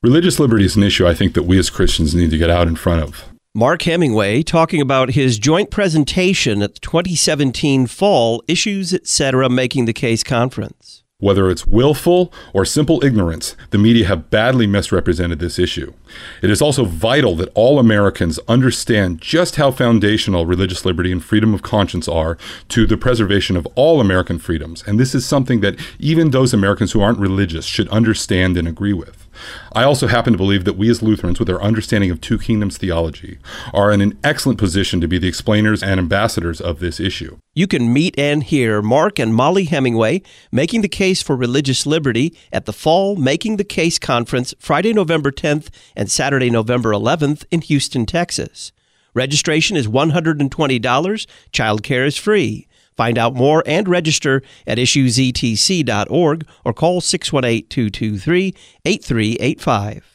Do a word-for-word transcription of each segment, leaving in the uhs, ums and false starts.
Religious liberty is an issue I think that we as Christians need to get out in front of. Mark Hemingway talking about his joint presentation at the twenty seventeen Fall Issues, et cetera, Making the Case Conference. Whether it's willful or simple ignorance, the media have badly misrepresented this issue. It is also vital that all Americans understand just how foundational religious liberty and freedom of conscience are to the preservation of all American freedoms. And this is something that even those Americans who aren't religious should understand and agree with. I also happen to believe that we as Lutherans, with our understanding of two kingdoms theology, are in an excellent position to be the explainers and ambassadors of this issue. You can meet and hear Mark and Molly Hemingway making the case for religious liberty at the Fall Making the Case Conference Friday, November tenth and Saturday, November eleventh in Houston, Texas. Registration is one hundred twenty dollars. Childcare is free. Find out more and register at issues e t c dot org or call six one eight, two two three, eight three eight five.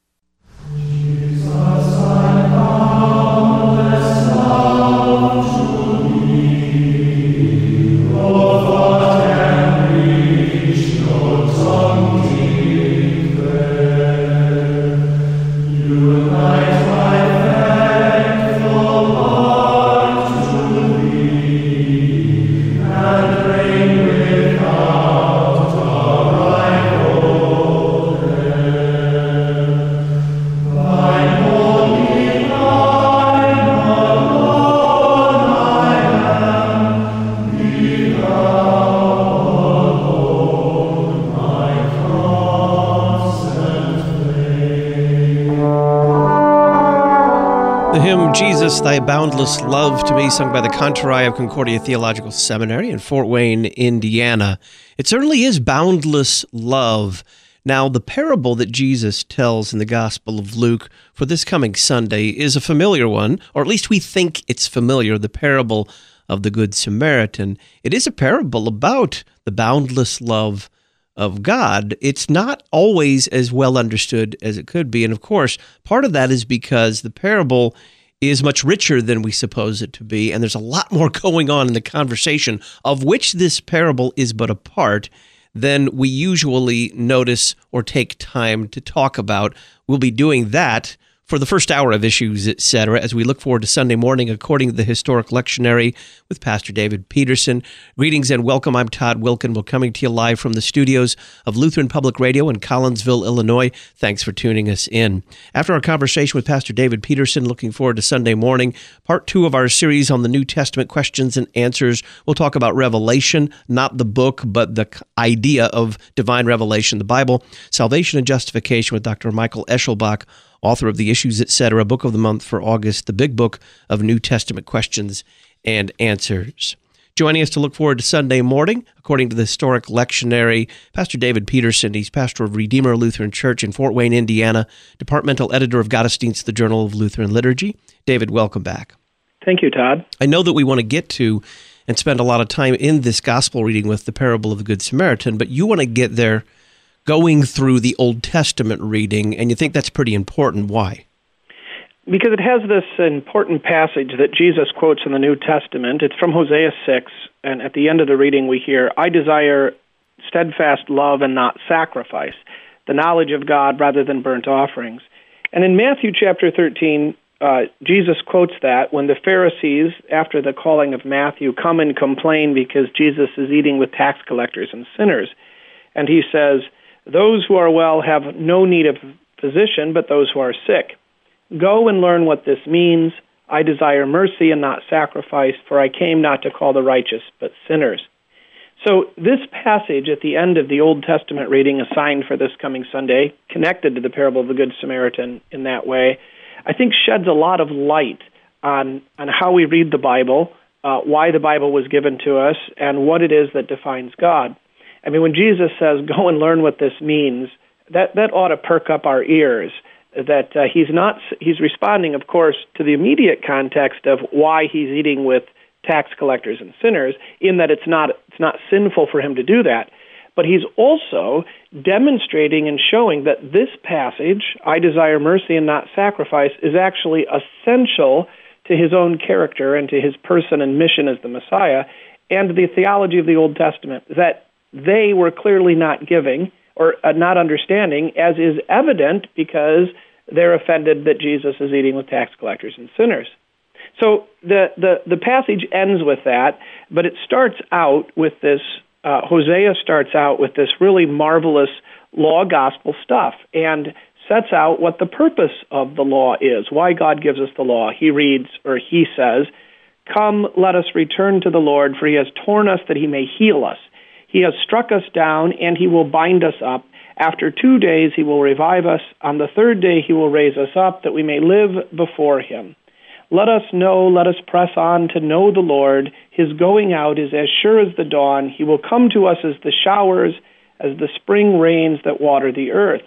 Jesus, Thy Boundless Love to Me, sung by the Cantorai of Concordia Theological Seminary in Fort Wayne, Indiana. It certainly is boundless love. Now, the parable that Jesus tells in the Gospel of Luke for this coming Sunday is a familiar one, or at least we think it's familiar, the parable of the Good Samaritan. It is a parable about the boundless love of God. It's not always as well understood as it could be, and of course, part of that is because the parable is much richer than we suppose it to be, and there's a lot more going on in the conversation, of which this parable is but a part, than we usually notice or take time to talk about. We'll be doing that for the first hour of Issues, et cetera, as we look forward to Sunday morning, according to the Historic Lectionary with Pastor David Peterson. Greetings and welcome. I'm Todd Wilken. We're coming to you live from the studios of Lutheran Public Radio in Collinsville, Illinois. Thanks for tuning us in. After our conversation with Pastor David Peterson, looking forward to Sunday morning, part two of our series on the New Testament questions and answers. We'll talk about Revelation, not the book, but the idea of divine revelation, the Bible, salvation and justification with Doctor Michael Eschelbach, author of the Issues, et cetera, Book of the Month for August, the big book of New Testament questions and answers. Joining us to look forward to Sunday morning, according to the Historic Lectionary, Pastor David Peterson. He's pastor of Redeemer Lutheran Church in Fort Wayne, Indiana, departmental editor of Gottesdienst, the Journal of Lutheran Liturgy. David, welcome back. Thank you, Todd. I know that we want to get to and spend a lot of time in this gospel reading with the parable of the Good Samaritan, but you want to get there going through the Old Testament reading, and you think that's pretty important. Why? Because it has this important passage that Jesus quotes in the New Testament. It's from Hosea six, and at the end of the reading we hear, I desire steadfast love and not sacrifice, the knowledge of God rather than burnt offerings. And in Matthew chapter thirteen, uh, Jesus quotes that when the Pharisees, after the calling of Matthew, come and complain because Jesus is eating with tax collectors and sinners. And he says, those who are well have no need of physician, but those who are sick. Go and learn what this means. I desire mercy and not sacrifice, for I came not to call the righteous, but sinners. So this passage at the end of the Old Testament reading assigned for this coming Sunday, connected to the parable of the Good Samaritan in that way, I think sheds a lot of light on, on how we read the Bible, uh, why the Bible was given to us, and what it is that defines God. I mean, when Jesus says, go and learn what this means, that, that ought to perk up our ears, that uh, he's not, he's responding, of course, to the immediate context of why he's eating with tax collectors and sinners, in that it's not, it's not sinful for him to do that. But he's also demonstrating and showing that this passage, I desire mercy and not sacrifice, is actually essential to his own character and to his person and mission as the Messiah, and the theology of the Old Testament, that they were clearly not giving, or uh, not understanding, as is evident because they're offended that Jesus is eating with tax collectors and sinners. So the, the, the passage ends with that, but it starts out with this, uh, Hosea starts out with this really marvelous law gospel stuff and sets out what the purpose of the law is, why God gives us the law. He reads, or he says, "Come, let us return to the Lord, for he has torn us that he may heal us. He has struck us down, and he will bind us up. After two days he will revive us. On the third day he will raise us up, that we may live before him. Let us know, let us press on to know the Lord. His going out is as sure as the dawn. He will come to us as the showers, as the spring rains that water the earth."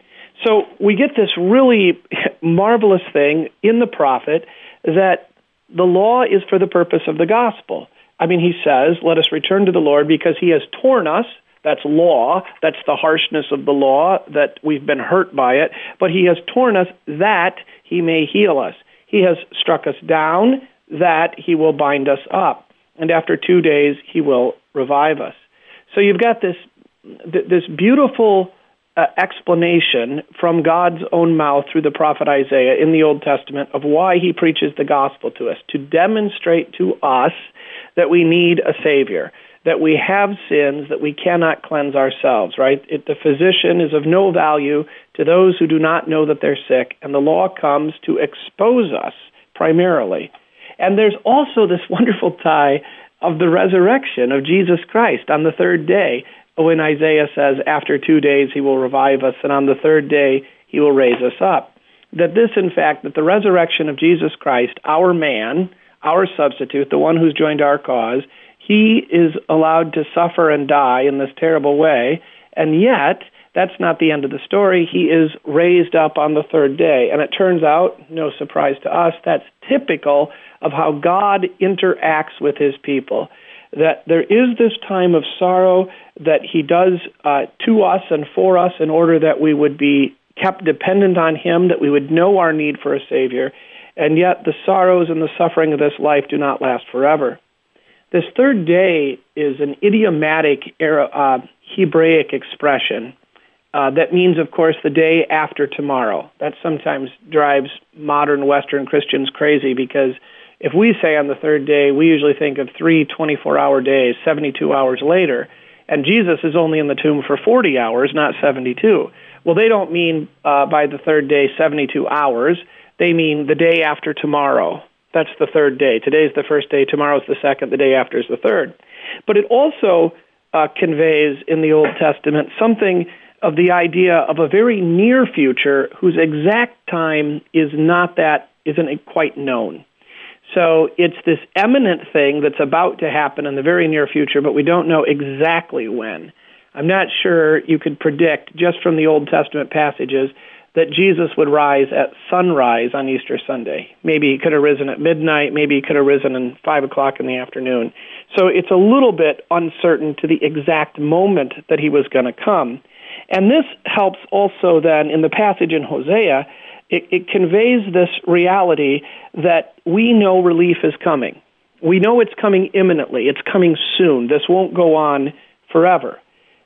So we get this really marvelous thing in the prophet that the law is for the purpose of the gospel. I mean, he says, let us return to the Lord because he has torn us. That's law. That's the harshness of the law, that we've been hurt by it. But he has torn us that he may heal us. He has struck us down that he will bind us up. And after two days, he will revive us. So you've got this, this beautiful Uh, explanation from God's own mouth through the prophet Isaiah in the Old Testament of why he preaches the gospel to us, to demonstrate to us that we need a Savior, that we have sins, that we cannot cleanse ourselves, right? It, the physician is of no value to those who do not know that they're sick, and the law comes to expose us primarily. And there's also this wonderful tie of the resurrection of Jesus Christ on the third day, when Isaiah says, after two days he will revive us, and on the third day he will raise us up. That this, in fact, that the resurrection of Jesus Christ, our man, our substitute, the one who's joined our cause, he is allowed to suffer and die in this terrible way, and yet that's not the end of the story. He is raised up on the third day, and it turns out, no surprise to us, that's typical of how God interacts with his people. That there is this time of sorrow that he does uh, to us and for us in order that we would be kept dependent on him, that we would know our need for a Savior, and yet the sorrows and the suffering of this life do not last forever. This third day is an idiomatic era, uh, Hebraic expression uh, that means, of course, the day after tomorrow. That sometimes drives modern Western Christians crazy because if we say on the third day, we usually think of three twenty-four-hour days, seventy-two hours later, and Jesus is only in the tomb for forty hours, not seventy-two. Well, they don't mean uh, by the third day seventy-two hours. They mean the day after tomorrow. That's the third day. Today's the first day, tomorrow's the second, the day after is the third. But it also uh, conveys in the Old Testament something of the idea of a very near future whose exact time is not that, isn't quite known. So it's this imminent thing that's about to happen in the very near future, but we don't know exactly when. I'm not sure you could predict, just from the Old Testament passages, that Jesus would rise at sunrise on Easter Sunday. Maybe he could have risen at midnight. Maybe he could have risen at five o'clock in the afternoon. So it's a little bit uncertain to the exact moment that he was going to come. And this helps also then in the passage in Hosea. It, it conveys this reality that we know relief is coming. We know it's coming imminently. It's coming soon. This won't go on forever.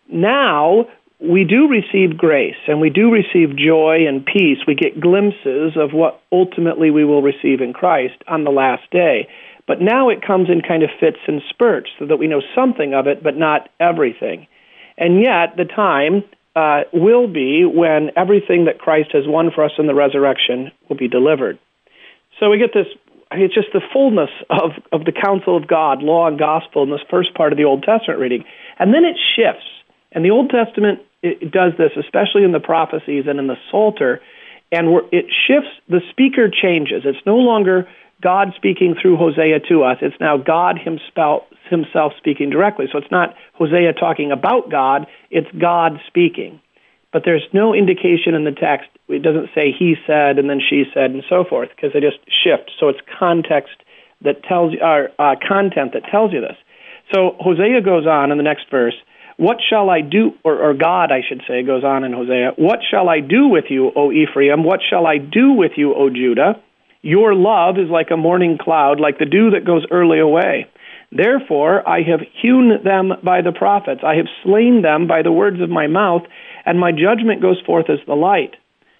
Now, we do receive grace, and we do receive joy and peace. We get glimpses of what ultimately we will receive in Christ on the last day. But now it comes in kind of fits and spurts, so that we know something of it, but not everything. And yet, the time Uh, will be when everything that Christ has won for us in the resurrection will be delivered. So we get this, it's just the fullness of, of the counsel of God, law and gospel in this first part of the Old Testament reading. And then it shifts. And the Old Testament it does this, especially in the prophecies and in the Psalter, and we're, it shifts, the speaker changes. It's no longer God speaking through Hosea to us. It's now God himself, himself speaking directly. So it's not Hosea talking about God, it's God speaking. But there's no indication in the text. It doesn't say he said and then she said and so forth, because they just shift. So it's context that tells you, or uh, content that tells you this. So Hosea goes on in the next verse, what shall I do, or, or God, I should say, goes on in Hosea, what shall I do with you, O Ephraim? What shall I do with you, O Judah? Your love is like a morning cloud, like the dew that goes early away. Therefore, I have hewn them by the prophets. I have slain them by the words of my mouth, and my judgment goes forth as the light.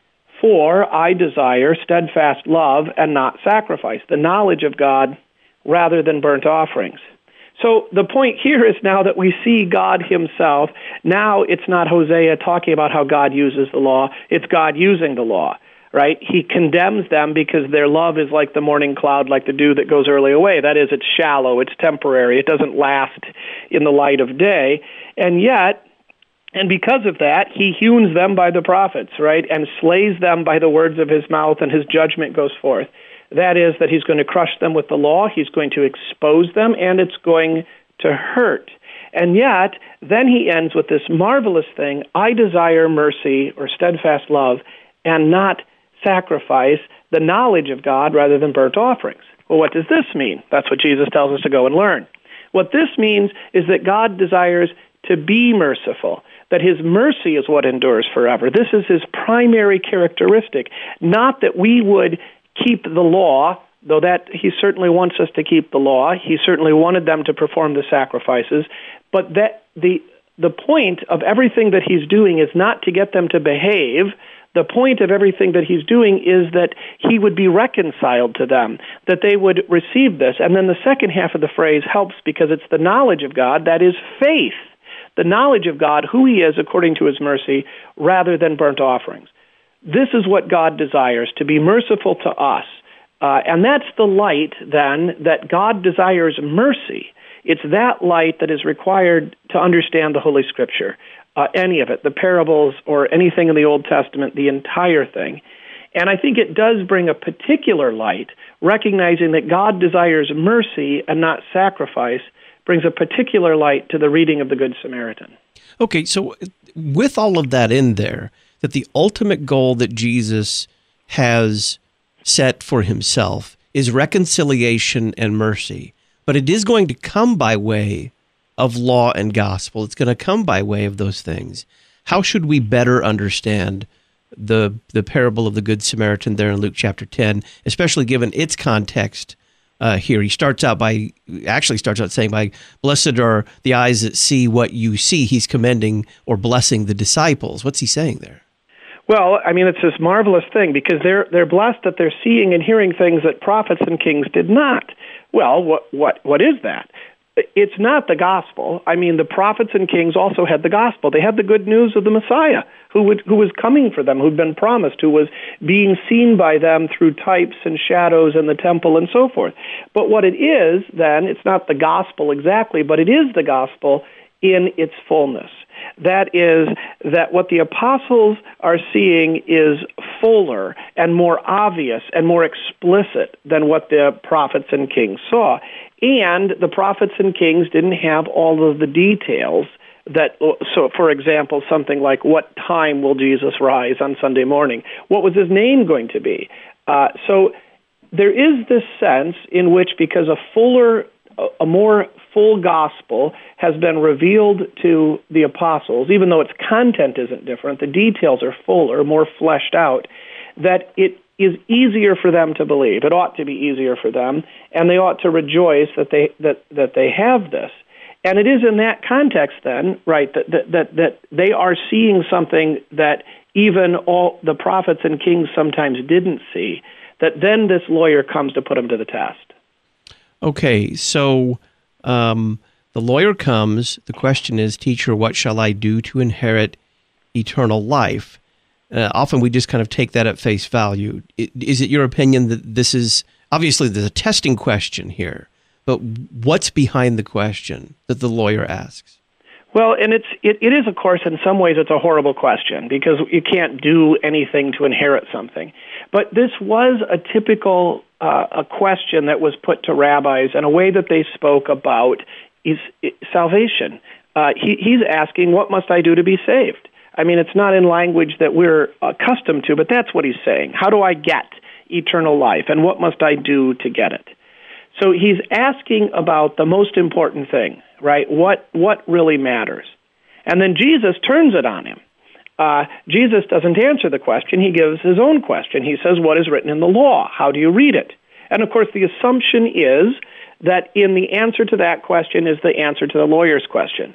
For I desire steadfast love and not sacrifice, the knowledge of God rather than burnt offerings. So the point here is now that we see God himself. Now it's not Hosea talking about how God uses the law. It's God using the law, right? He condemns them because their love is like the morning cloud, like the dew that goes early away. That is, it's shallow, it's temporary, it doesn't last in the light of day. And yet, and because of that, he hews them by the prophets, right, and slays them by the words of his mouth, and his judgment goes forth. That is, that he's going to crush them with the law, he's going to expose them, and it's going to hurt. And yet, then he ends with this marvelous thing, I desire mercy or steadfast love and not sacrifice, the knowledge of God rather than burnt offerings. Well, what does this mean? That's what Jesus tells us to go and learn. What this means is that God desires to be merciful, that his mercy is what endures forever. This is his primary characteristic, not that we would keep the law, though that he certainly wants us to keep the law. He certainly wanted them to perform the sacrifices, but that the the point of everything that he's doing is not to get them to behave. The point of everything that he's doing is that he would be reconciled to them, that they would receive this. And then the second half of the phrase helps because it's the knowledge of God, that is faith, the knowledge of God, who he is according to his mercy, rather than burnt offerings. This is what God desires, to be merciful to us. Uh, and that's the light, then, that God desires mercy. It's that light that is required to understand the Holy Scripture, uh, any of it, the parables or anything in the Old Testament, the entire thing. And I think it does bring a particular light, recognizing that God desires mercy and not sacrifice, brings a particular light to the reading of the Good Samaritan. Okay, so with all of that in there, that the ultimate goal that Jesus has set for himself is reconciliation and mercy, but it is going to come by way of law and gospel. It's going to come by way of those things. How should we better understand the the parable of the Good Samaritan there in Luke chapter ten, especially given its context uh, here? He starts out by, actually starts out saying, by blessed are the eyes that see what you see. He's commending or blessing the disciples. What's he saying there? Well, I mean, it's this marvelous thing because they're they're blessed that they're seeing and hearing things that prophets and kings did not. Well, what what what is that? It's not the gospel. I mean, the prophets and kings also had the gospel. They had the good news of the Messiah, who would, who was coming for them, who'd been promised, who was being seen by them through types and shadows in the temple and so forth. But what it is, then, it's not the gospel exactly, but it is the gospel in its fullness. That is, that what the apostles are seeing is fuller and more obvious and more explicit than what the prophets and kings saw. And the prophets and kings didn't have all of the details that, so for example, something like what time will Jesus rise on Sunday morning? What was his name going to be? Uh, so there is this sense in which, because a fuller, a more full gospel has been revealed to the apostles, even though its content isn't different, the details are fuller, more fleshed out, that it is easier for them to believe. It ought to be easier for them, and they ought to rejoice that they that, that they have this. And it is in that context, then, right, that, that that that they are seeing something that even all the prophets and kings sometimes didn't see, that then this lawyer comes to put them to the test. Okay, so um, the lawyer comes. The question is, teacher, what shall I do to inherit eternal life? Uh, often we just kind of take that at face value. Is it your opinion that this is, obviously there's a testing question here, but what's behind the question that the lawyer asks? Well, and it's it, it is, of course, in some ways it's a horrible question because you can't do anything to inherit something. But this was a typical uh, a question that was put to rabbis and a way that they spoke about is, is salvation. Uh, he, he's asking, what must I do to be saved? I mean, it's not in language that we're accustomed to, but that's what he's saying. How do I get eternal life, and what must I do to get it? So he's asking about the most important thing, right? What what really matters? And then Jesus turns it on him. Uh, Jesus doesn't answer the question. He gives his own question. He says, what is written in the law? How do you read it? And, of course, the assumption is that in the answer to that question is the answer to the lawyer's question.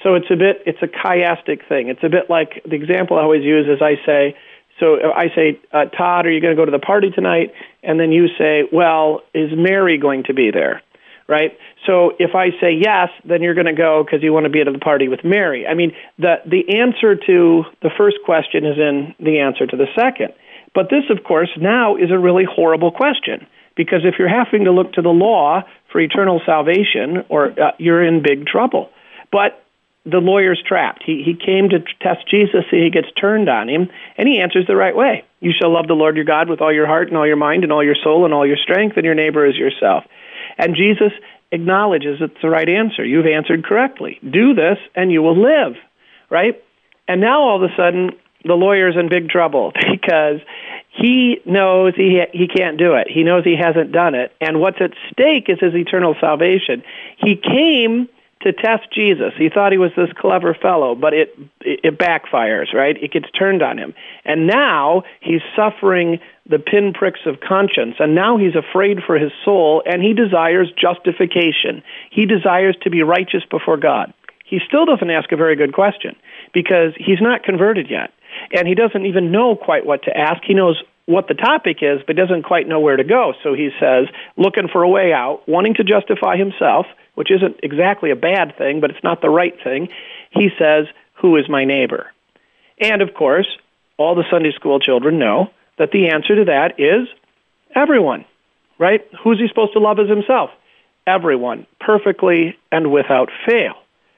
So it's a bit, it's a chiastic thing. It's a bit like the example I always use is I say, so I say, uh, Todd, are you going to go to the party tonight? And then you say, well, is Mary going to be there? Right? So if I say yes, then you're going to go because you want to be at the party with Mary. I mean, the the answer to the first question is in the answer to the second. But this, of course, now is a really horrible question, because if you're having to look to the law for eternal salvation, or uh, you're in big trouble. But the lawyer's trapped. He he came to test Jesus, and he gets turned on him, and he answers the right way. You shall love the Lord your God with all your heart and all your mind and all your soul and all your strength, and your neighbor as yourself. And Jesus acknowledges it's the right answer. You've answered correctly. Do this, and you will live, right? And now all of a sudden, the lawyer's in big trouble because he knows he he can't do it. He knows he hasn't done it. And what's at stake is his eternal salvation. He came to test Jesus. He thought he was this clever fellow, but it it backfires, right? It gets turned on him. And now he's suffering the pinpricks of conscience, and now he's afraid for his soul, and he desires justification. He desires to be righteous before God. He still doesn't ask a very good question, because he's not converted yet, and he doesn't even know quite what to ask. He knows what the topic is, but doesn't quite know where to go. So he says, looking for a way out, wanting to justify himself, which isn't exactly a bad thing, but it's not the right thing. He says, who is my neighbor? And, of course, all the Sunday school children know that the answer to that is everyone, right? Who's he supposed to love as himself? Everyone, perfectly and without fail.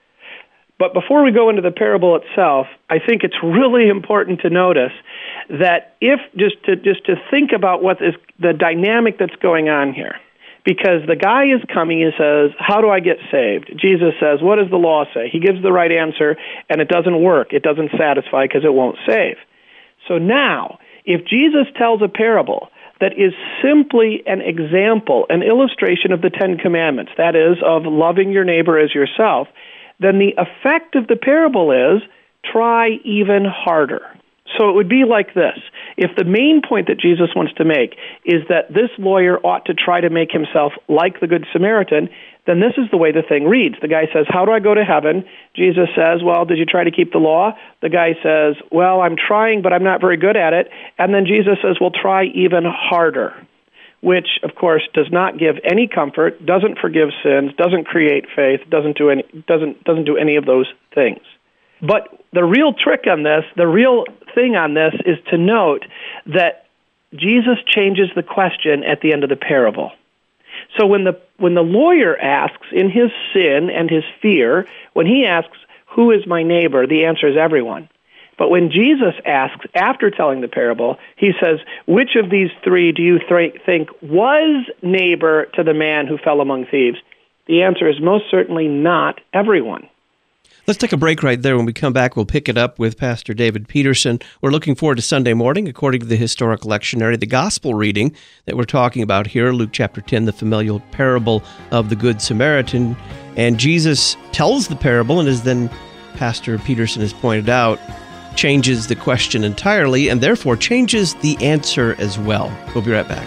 But before we go into the parable itself, I think it's really important to notice that if just to just to think about what is the dynamic that's going on here. Because the guy is coming and says, how do I get saved? Jesus says, what does the law say? He gives the right answer, and it doesn't work. It doesn't satisfy because it won't save. So now, if Jesus tells a parable that is simply an example, an illustration of the Ten Commandments, that is, of loving your neighbor as yourself, then the effect of the parable is try even harder. So it would be like this. If the main point that Jesus wants to make is that this lawyer ought to try to make himself like the Good Samaritan, then this is the way the thing reads. The guy says, how do I go to heaven? Jesus says, well, did you try to keep the law? The guy says, well, I'm trying, but I'm not very good at it. And then Jesus says, well, try even harder, which, of course, does not give any comfort, doesn't forgive sins, doesn't create faith, doesn't do any, doesn't, doesn't do any of those things. But the real trick on this, the real thing on this, is to note that Jesus changes the question at the end of the parable. So when the when the lawyer asks in his sin and his fear, when he asks, who is my neighbor, the answer is everyone. But when Jesus asks, after telling the parable, he says, which of these three do you th- think was neighbor to the man who fell among thieves? The answer is most certainly not everyone. Let's take a break right there. When we come back, we'll pick it up with Pastor David Peterson. We're looking forward to Sunday morning, according to the historic lectionary, the gospel reading that we're talking about here, Luke chapter ten, the familial parable of the Good Samaritan. And Jesus tells the parable, and as then Pastor Peterson has pointed out, changes the question entirely, and therefore changes the answer as well. We'll be right back.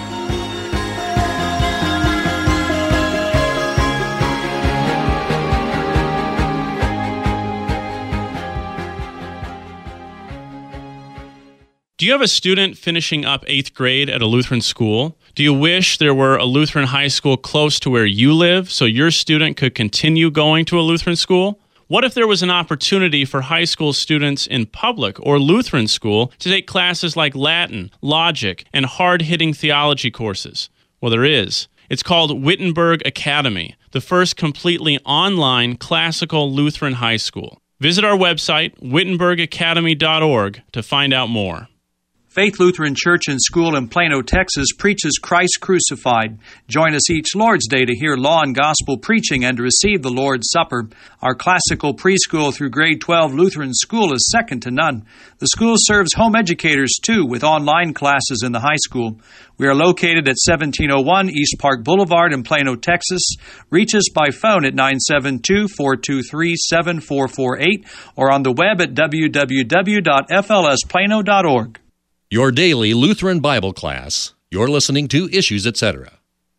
Do you have a student finishing up eighth grade at a Lutheran school? Do you wish there were a Lutheran high school close to where you live so your student could continue going to a Lutheran school? What if there was an opportunity for high school students in public or Lutheran school to take classes like Latin, logic, and hard-hitting theology courses? Well, there is. It's called Wittenberg Academy, the first completely online classical Lutheran high school. Visit our website, wittenberg academy dot org, to find out more. Faith Lutheran Church and School in Plano, Texas preaches Christ crucified. Join us each Lord's Day to hear law and gospel preaching and to receive the Lord's Supper. Our classical preschool through grade twelve Lutheran school is second to none. The school serves home educators, too, with online classes in the high school. We are located at seventeen oh one East Park Boulevard in Plano, Texas. Reach us by phone at nine seven two, four two three, seven four four eight or on the web at w w w dot f l s plano dot org. Your daily Lutheran Bible class. You're listening to Issues, et cetera.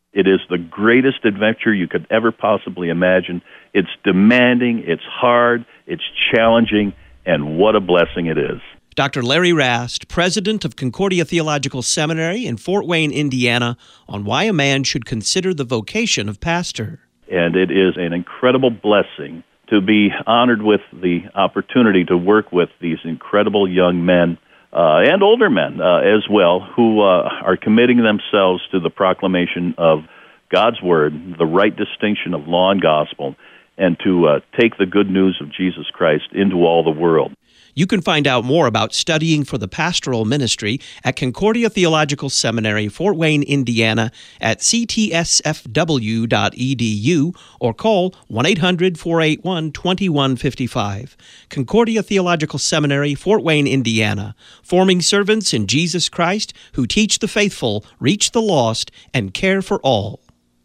It is the greatest adventure you could ever possibly imagine. It's demanding, it's hard, it's challenging, and what a blessing it is. Doctor Larry Rast, president of Concordia Theological Seminary in Fort Wayne, Indiana, on why a man should consider the vocation of pastor. And it is an incredible blessing to be honored with the opportunity to work with these incredible young men uh, and older men uh, as well, who uh, are committing themselves to the proclamation of God's Word, the right distinction of law and gospel, and to uh, take the good news of Jesus Christ into all the world. You can find out more about studying for the pastoral ministry at Concordia Theological Seminary, Fort Wayne, Indiana, at c t s f w dot e d u or call one eight hundred, four eight one, two one five five. Concordia Theological Seminary, Fort Wayne, Indiana, forming servants in Jesus Christ who teach the faithful, reach the lost, and care for all.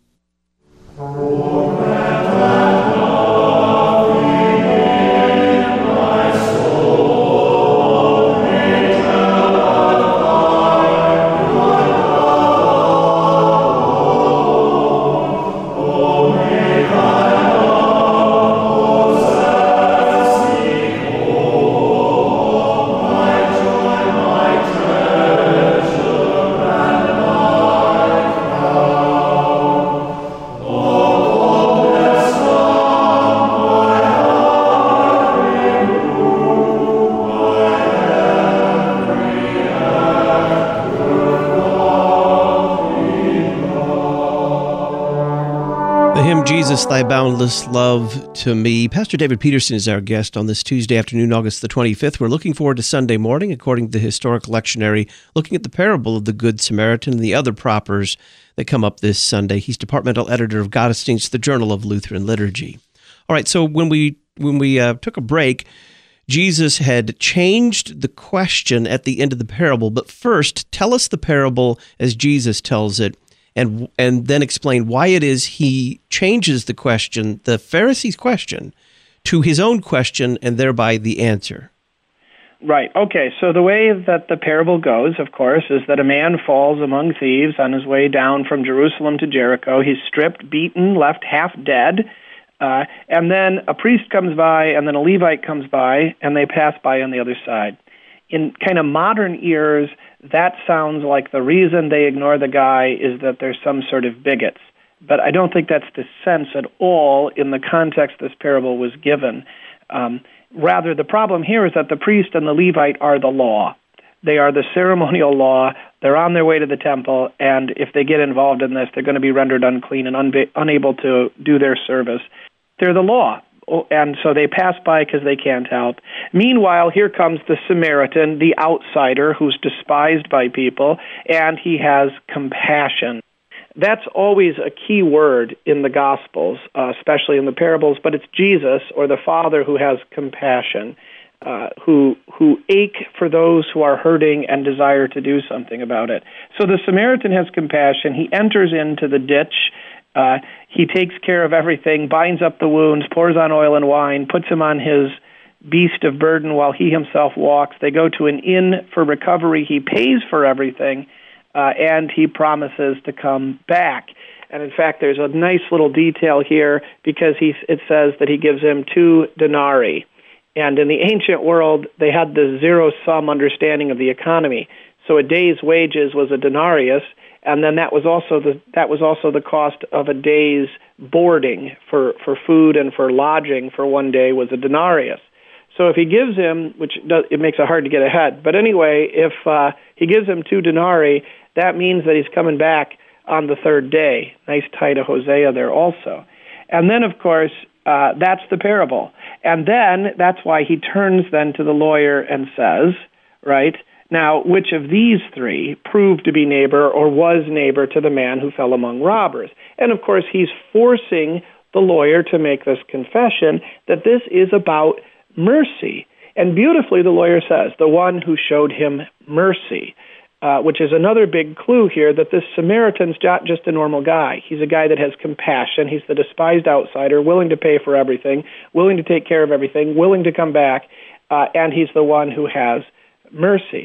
Jesus, Thy Boundless Love to Me. Pastor David Peterson is our guest on this Tuesday afternoon, August the twenty-fifth. We're looking forward to Sunday morning, according to the Historic Lectionary, looking at the parable of the Good Samaritan and the other propers that come up this Sunday. He's departmental editor of Gottesdienst, the Journal of Lutheran Liturgy. All right, so when we when we uh, took a break, Jesus had changed the question at the end of the parable. But first, tell us the parable as Jesus tells it, and and then explain why it is he changes the question, the Pharisees' question, to his own question, and thereby the answer. Right. Okay, so the way that the parable goes, of course, is that a man falls among thieves on his way down from Jerusalem to Jericho. He's stripped, beaten, left half dead, uh, and then a priest comes by, and then a Levite comes by, and they pass by on the other side. In kind of modern ears, that sounds like the reason they ignore the guy is that there's some sort of bigots. But I don't think that's the sense at all in the context this parable was given. Um, rather, the problem here is that the priest and the Levite are the law. They are the ceremonial law. They're on their way to the temple, and if they get involved in this, they're going to be rendered unclean and unba- unable to do their service. They're the law. And so they pass by because they can't help. Meanwhile, here comes the Samaritan, the outsider who's despised by people, and he has compassion. That's always a key word in the Gospels, uh, especially in the parables, but it's Jesus or the Father who has compassion, uh, who who ache for those who are hurting and desire to do something about it. So the Samaritan has compassion. He enters into the ditch. Uh, he takes care of everything, binds up the wounds, pours on oil and wine, puts him on his beast of burden while he himself walks. They go to an inn for recovery. He pays for everything, uh, and he promises to come back. And in fact, there's a nice little detail here because he, it says that he gives him two denarii. And in the ancient world, they had the zero-sum understanding of the economy. So a day's wages was a denarius, and then that was also the that was also the cost of a day's boarding for, for food and for lodging for one day was a denarius. So if he gives him, which does, it makes it hard to get ahead, but anyway, if uh, he gives him two denarii, that means that he's coming back on the third day. Nice tie to Hosea there also. And then, of course, uh, that's the parable. And then that's why he turns then to the lawyer and says, right, now, which of these three proved to be neighbor or was neighbor to the man who fell among robbers? And, of course, he's forcing the lawyer to make this confession that this is about mercy. And beautifully, the lawyer says, the one who showed him mercy, uh, which is another big clue here that this Samaritan's not just a normal guy. He's a guy that has compassion. He's the despised outsider, willing to pay for everything, willing to take care of everything, willing to come back, uh, and he's the one who has mercy.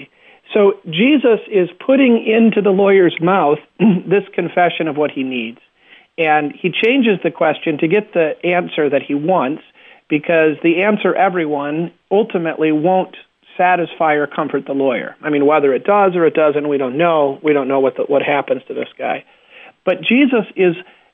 So Jesus is putting into the lawyer's mouth this confession of what he needs. And he changes the question to get the answer that he wants, because the answer everyone ultimately won't satisfy or comfort the lawyer. I mean, whether it does or it doesn't, we don't know. We don't know what the, what happens to this guy. But Jesus is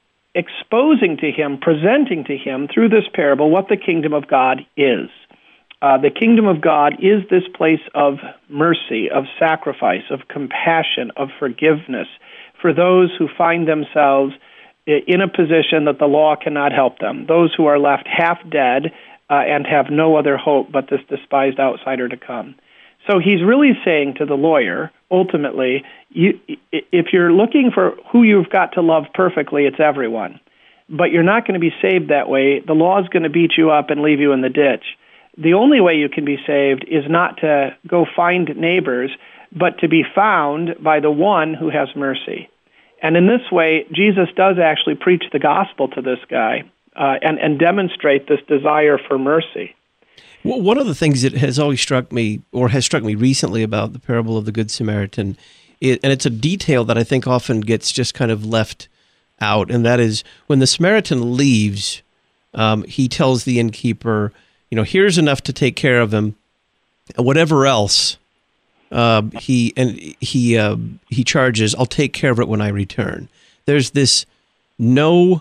exposing to him, presenting to him through this parable what the kingdom of God is. Uh, the kingdom of God is this place of mercy, of sacrifice, of compassion, of forgiveness for those who find themselves in a position that the law cannot help them, those who are left half dead uh, and have no other hope but this despised outsider to come. So he's really saying to the lawyer, ultimately, you, if you're looking for who you've got to love perfectly, it's everyone. But you're not going to be saved that way. The law is going to beat you up and leave you in the ditch. The only way you can be saved is not to go find neighbors, but to be found by the one who has mercy. And in this way, Jesus does actually preach the gospel to this guy uh, and, and demonstrate this desire for mercy. Well, one of the things that has always struck me, or has struck me recently about the parable of the Good Samaritan, it, and it's a detail that I think often gets just kind of left out, and that is when the Samaritan leaves, um, he tells the innkeeper, you know, here's enough to take care of him, and whatever else uh, he and he uh, he charges, I'll take care of it when I return. There's this no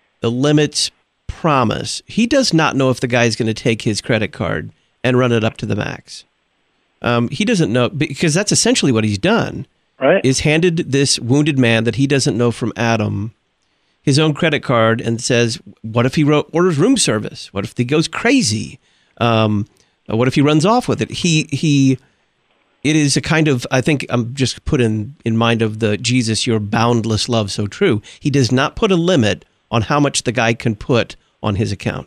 limits promise. He does not know if the guy's going to take his credit card and run it up to the max. Um, he doesn't know, because that's essentially what he's done. Right. Is handed this wounded man that he doesn't know from Adam his own credit card and says, what if he wrote, orders room service? What if he goes crazy? Um, what if he runs off with it? He, he, it is a kind of, I think I'm just put in, in mind of the Jesus, your boundless love so true. He does not put a limit on how much the guy can put on his account.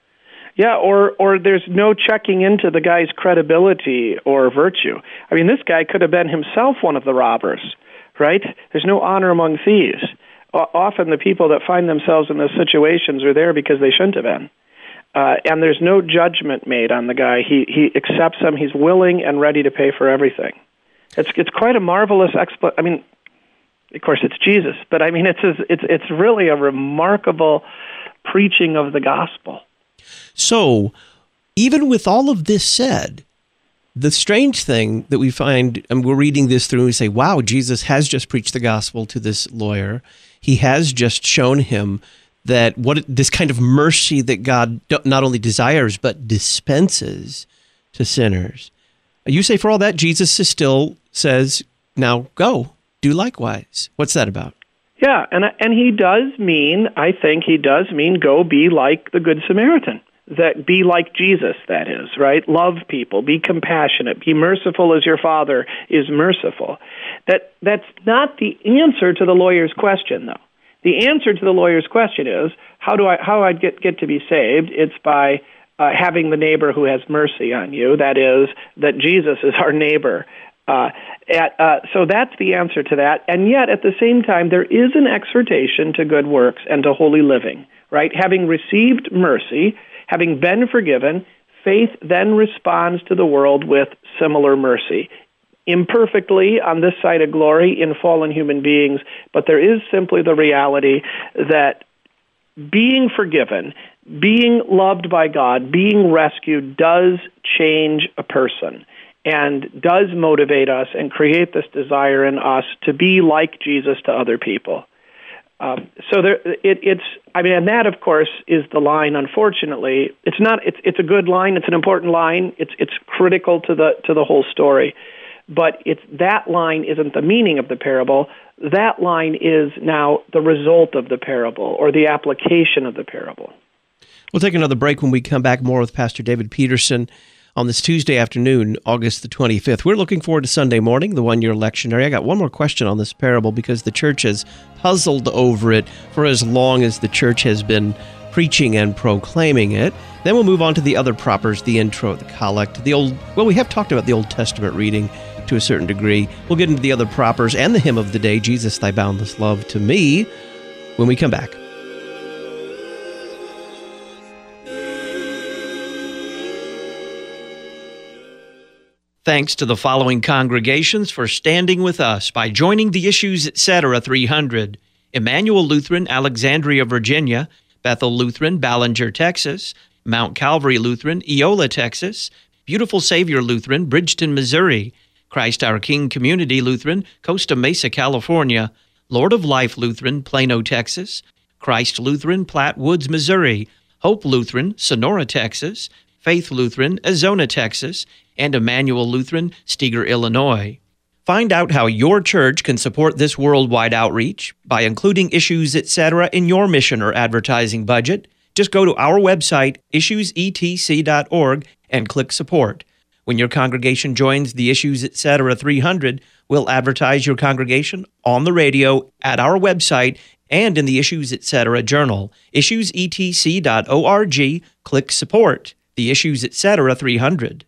Yeah, or or there's no checking into the guy's credibility or virtue. I mean, this guy could have been himself one of the robbers, right? There's no honor among thieves. O- often the people that find themselves in those situations are there because they shouldn't have been. Uh, and there's no judgment made on the guy. He he accepts them. He's willing and ready to pay for everything. It's it's quite a marvelous expl- I mean, of course, it's Jesus, but I mean, it's it's it's really a remarkable preaching of the gospel. So, even with all of this said, the strange thing that we find, and we're reading this through and we say, wow, Jesus has just preached the gospel to this lawyer. He has just shown him that what this kind of mercy that God not only desires, but dispenses to sinners. You say for all that, Jesus still says, now go, do likewise. What's that about? Yeah, and and he does mean, I think he does mean, go be like the Good Samaritan. That be like Jesus, that is, right? Love people, be compassionate, be merciful as your Father is merciful. That that's not the answer to the lawyer's question, though. The answer to the lawyer's question is, how do I how I get get to be saved? It's by uh, having the neighbor who has mercy on you. That is, that Jesus is our neighbor. Uh, at, uh, so that's the answer to that. And yet, at the same time, there is an exhortation to good works and to holy living, right? Having received mercy, having been forgiven, faith then responds to the world with similar mercy. Imperfectly on this side of glory in fallen human beings, but there is simply the reality that being forgiven, being loved by God, being rescued does change a person and does motivate us and create this desire in us to be like Jesus to other people. Um, so there, it, it's, I mean, and that, of course, is the line. Unfortunately, it's not. It's it's a good line. It's an important line. It's it's critical to the to the whole story. But it's that line isn't the meaning of the parable. That line is now the result of the parable or the application of the parable. We'll take another break. When we come back, more with Pastor David Peterson on this Tuesday afternoon, August the twenty-fifth. We're looking forward to Sunday morning, the one-year lectionary. I got one more question on this parable because the church has puzzled over it for as long as the church has been preaching and proclaiming it. Then we'll move on to the other propers, the intro, the collect, the old, well, we have talked about the Old Testament reading to a certain degree. We'll get into the other propers and the hymn of the day, Jesus, Thy Boundless Love to Me, when we come back. Thanks to the following congregations for standing with us by joining the Issues Etc. three hundred. Emmanuel Lutheran, Alexandria, Virginia; Bethel Lutheran, Ballinger, Texas; Mount Calvary Lutheran, Eola, Texas; Beautiful Savior Lutheran, Bridgeton, Missouri; Christ Our King Community Lutheran, Costa Mesa, California; Lord of Life Lutheran, Plano, Texas; Christ Lutheran, Platte Woods, Missouri; Hope Lutheran, Sonora, Texas; Faith Lutheran, Azona, Texas; and Emmanuel Lutheran, Steger, Illinois. Find out how your church can support this worldwide outreach by including Issues Etc. in your mission or advertising budget. Just go to our website, issues e t c dot org, and click Support. When your congregation joins the Issues Etc. three hundred, we'll advertise your congregation on the radio, at our website, and in the Issues Etc. journal. issues e t c dot org, click Support. The Issues Etc. three hundred.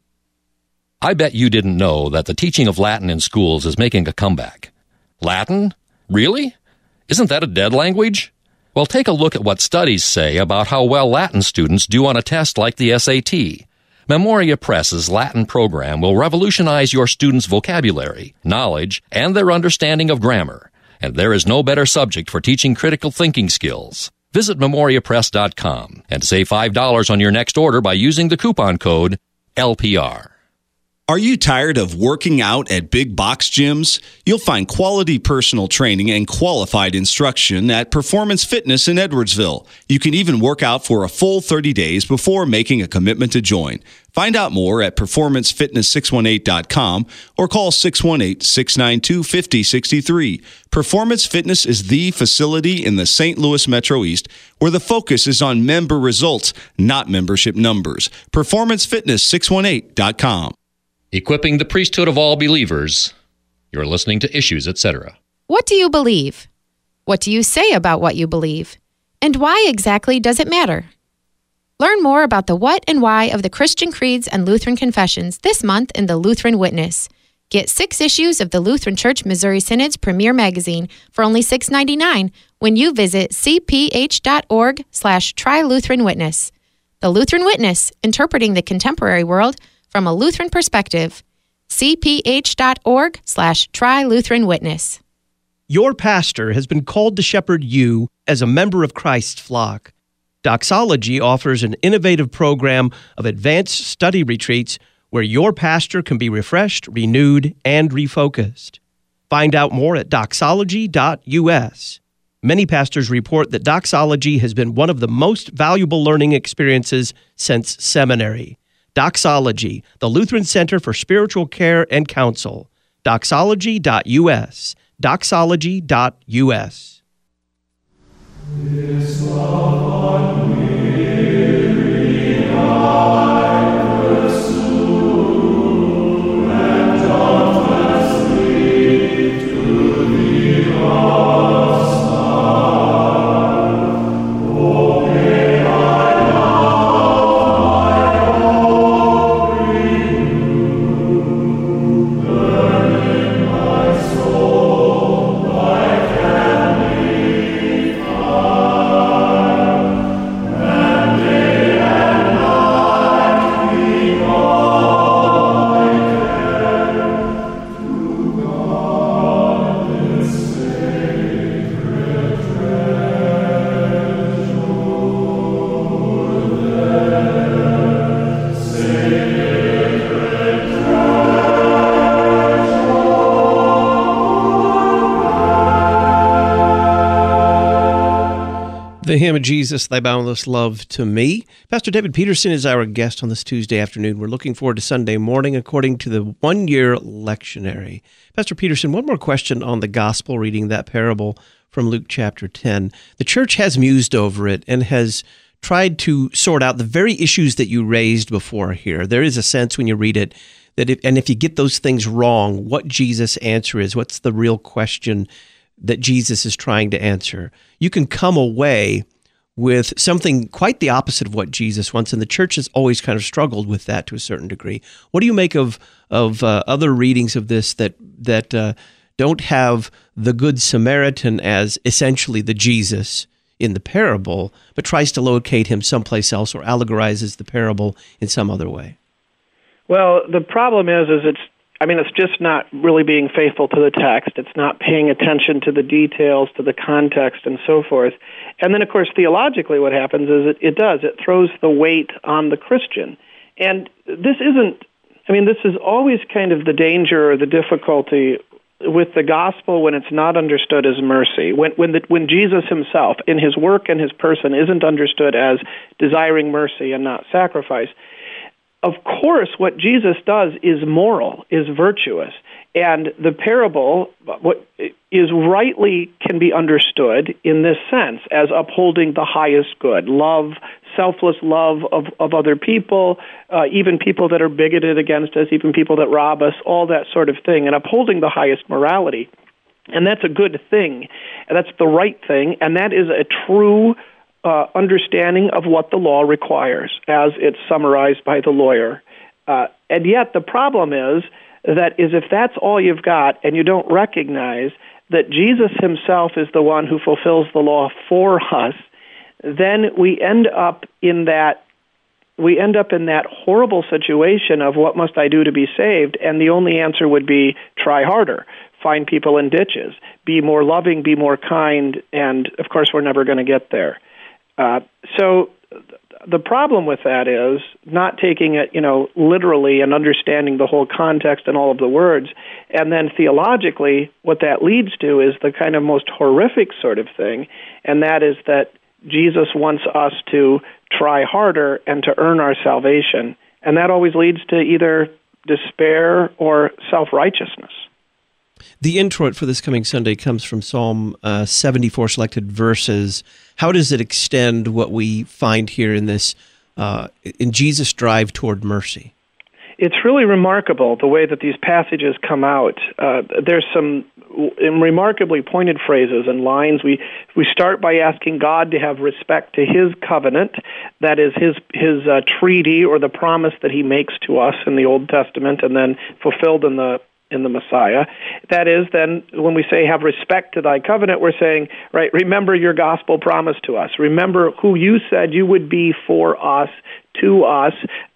I bet you didn't know that the teaching of Latin in schools is making a comeback. Latin? Really? Isn't that a dead language? Well, take a look at what studies say about how well Latin students do on a test like the S A T. Memoria Press's Latin program will revolutionize your students' vocabulary, knowledge, and their understanding of grammar. And there is no better subject for teaching critical thinking skills. Visit memoria press dot com and save five dollars on your next order by using the coupon code L P R. Are you tired of working out at big box gyms? You'll find quality personal training and qualified instruction at Performance Fitness in Edwardsville. You can even work out for a full thirty days before making a commitment to join. Find out more at performance fitness six one eight dot com or call six one eight, six nine two, five zero six three. Performance Fitness is the facility in the Saint Louis Metro East where the focus is on member results, not membership numbers. performance fitness six one eight dot com. Equipping the priesthood of all believers. You're listening to Issues Etc. What do you believe? What do you say about what you believe? And why exactly does it matter? Learn more about the what and why of the Christian creeds and Lutheran confessions this month in the Lutheran Witness. Get six issues of the Lutheran Church Missouri Synod's premier magazine for only six dollars and ninety-nine cents when you visit c p h dot org slash try Lutheran Witness. The Lutheran Witness, interpreting the contemporary world from a Lutheran perspective. c p h dot org slash try Lutheran Witness. Your pastor has been called to shepherd you as a member of Christ's flock. Doxology offers an innovative program of advanced study retreats where your pastor can be refreshed, renewed, and refocused. Find out more at doxology dot u s. Many pastors report that doxology has been one of the most valuable learning experiences since seminary. Doxology, the Lutheran Center for Spiritual Care and Counsel. doxology dot u s. doxology dot u s. This love unwearied I pursue, and dauntlessly to thee aspire. Oh, may I The hymn of Jesus, Thy Boundless Love to Me. Pastor David Peterson is our guest on this Tuesday afternoon. We're looking forward to Sunday morning according to the one-year lectionary. Pastor Peterson, one more question on the gospel reading, that parable from Luke chapter ten. The church has mused over it and has tried to sort out the very issues that you raised before here. There is a sense when you read it that if, and if you get those things wrong, what Jesus' answer is, what's the real question that Jesus is trying to answer. You can come away with something quite the opposite of what Jesus wants, and the church has always kind of struggled with that to a certain degree. What do you make of of uh, other readings of this that that uh, don't have the Good Samaritan as essentially the Jesus in the parable, but tries to locate him someplace else or allegorizes the parable in some other way? Well, the problem is, is it's, I mean, it's just not really being faithful to the text. It's not paying attention to the details, to the context, and so forth. And then, of course, theologically what happens is it, it does. It throws the weight on the Christian. And this isn't, I mean, this is always kind of the danger or the difficulty with the gospel when it's not understood as mercy. When when, the, when Jesus himself, in his work and his person, isn't understood as desiring mercy and not sacrifice. Of course, what Jesus does is moral, is virtuous. And the parable what is rightly can be understood in this sense as upholding the highest good, love, selfless love of, of other people, uh, even people that are bigoted against us, even people that rob us, all that sort of thing, and upholding the highest morality. And that's a good thing, and that's the right thing, and that is a true uh, understanding of what the law requires, as it's summarized by the lawyer. Uh, and yet the problem is that is if that's all you've got and you don't recognize that Jesus himself is the one who fulfills the law for us, then we end up in that we end up in that horrible situation of what must I do to be saved? And the only answer would be try harder, find people in ditches, be more loving, be more kind, and of course we're never going to get there. Uh, so the problem with that is not taking it, you know, literally and understanding the whole context and all of the words. And then theologically, what that leads to is the kind of most horrific sort of thing, and that is that Jesus wants us to try harder and to earn our salvation. And that always leads to either despair or self-righteousness. The introit for this coming Sunday comes from Psalm uh, seventy-four selected verses. How does it extend what we find here in this, uh, in Jesus' drive toward mercy? It's really remarkable the way that these passages come out. Uh, there's some remarkably pointed phrases and lines. We we start by asking God to have respect to his covenant, that is his his uh, treaty or the promise that he makes to us in the Old Testament and then fulfilled in the in the Messiah. That is, then, when we say have respect to thy covenant, we're saying, right, remember your gospel promise to us. Remember who you said you would be for us, to us,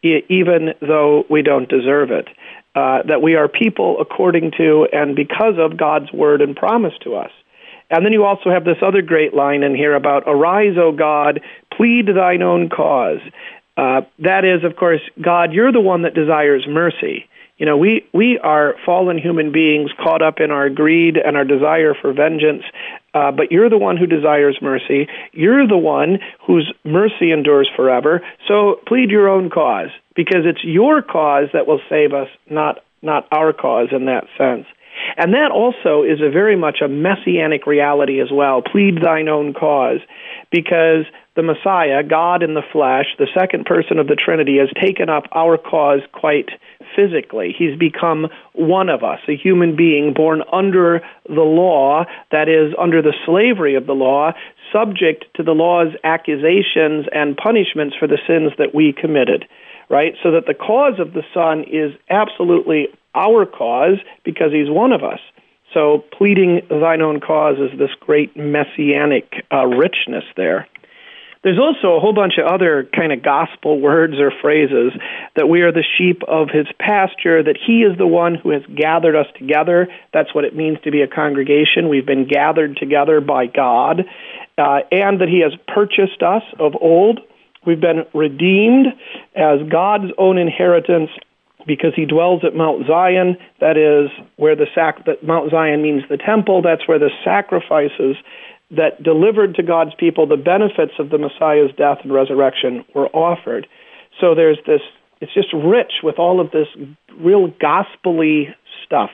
even though we don't deserve it. Uh, that we are people according to and because of God's word and promise to us. And then you also have this other great line in here about, arise, O God, plead thine own cause. Uh, that is, of course, God, you're the one that desires mercy. You know, we, we are fallen human beings caught up in our greed and our desire for vengeance, uh, but you're the one who desires mercy. You're the one whose mercy endures forever. So plead your own cause, because it's your cause that will save us, not not our cause in that sense. And that also is a very much a messianic reality as well. Plead thine own cause, because the Messiah, God in the flesh, the second person of the Trinity, has taken up our cause quite physically. He's become one of us, a human being born under the law, that is, under the slavery of the law, subject to the law's accusations and punishments for the sins that we committed, right? So that the cause of the Son is absolutely our cause because he's one of us. So pleading thine own cause is this great messianic uh, richness there. There's also a whole bunch of other kind of gospel words or phrases, that we are the sheep of his pasture, that he is the one who has gathered us together. That's what it means to be a congregation. We've been gathered together by God, uh, and that he has purchased us of old. We've been redeemed as God's own inheritance because he dwells at Mount Zion. That is where the sac- that Mount Zion means the temple. That's where the sacrifices that delivered to God's people the benefits of the Messiah's death and resurrection were offered. So there's this, it's just rich with all of this real gospel-y stuff.